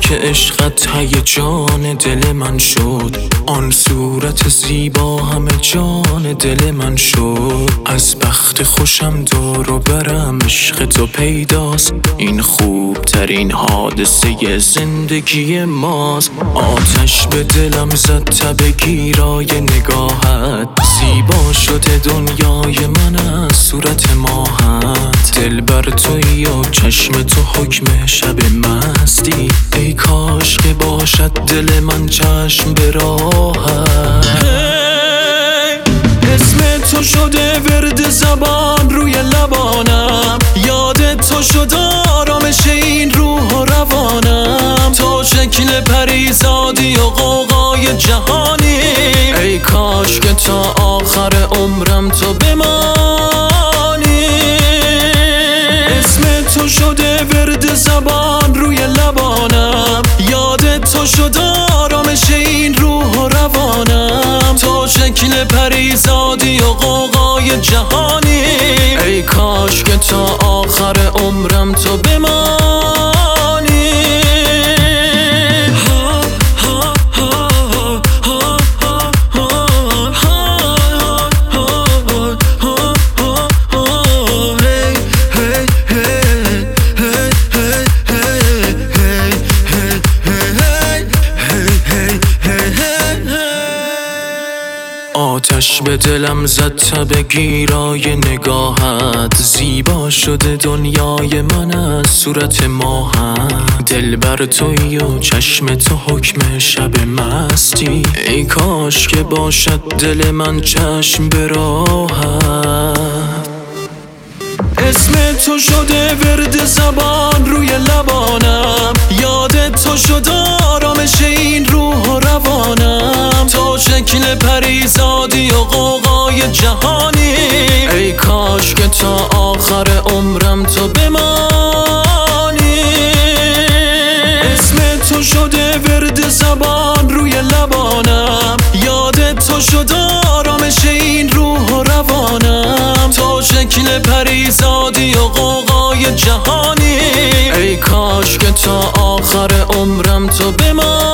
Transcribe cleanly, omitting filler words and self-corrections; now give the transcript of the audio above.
که عشقت هیجان دل من شد، آن صورت زیبا همه جان دل من شد. از بخت خوشم دور و برم عشق تو پیداست، این خوب ترین حادثه زندگی ماست. آتش به دلم زد تب گیرای نگاهت، زیبا شده دنیای من از صورت ماهت. دل بر تویی و چشم تو حکم شب مستی، ای کاش که باشد دل من چشم به راحت. اسم تو شده ورد زبان روی لبانم، یاد تو شد آرامش این روح و روانم. تو شکل پریزادی و غوغای جهانی، ای کاش که تا آخر عمرم تو بمانی. اسم تو شده ورد زبان روی لبانم، یاد تو شد آرامش این روح و روانم. تو شکل پریزادی و غوغای جهانی، ای کاش که تا آخر عمرم تو بمانی. آتش به دلم زد تب گیرای نگاهت، زیبا شده دنیای من از صورت ماهت. دل بر تویی و چشم تو حکم شب مستی، ای کاش که باشد دل من چشم به راحت. اسم تو شده ورد زبان روی لبانم، یاد تو شد آرامش این روح و روانم. تو شکل پریزادی و غوغای جهانی، ای کاش که تا آخر عمرم تو بمانی. اسم تو شده ورد زبان روی لبانم، یاد تو شد آرامش این روح و روانم. تو شکل پریزادی و غوغای جهانی، ای کاش که تا آخر عمرم تو بمانی.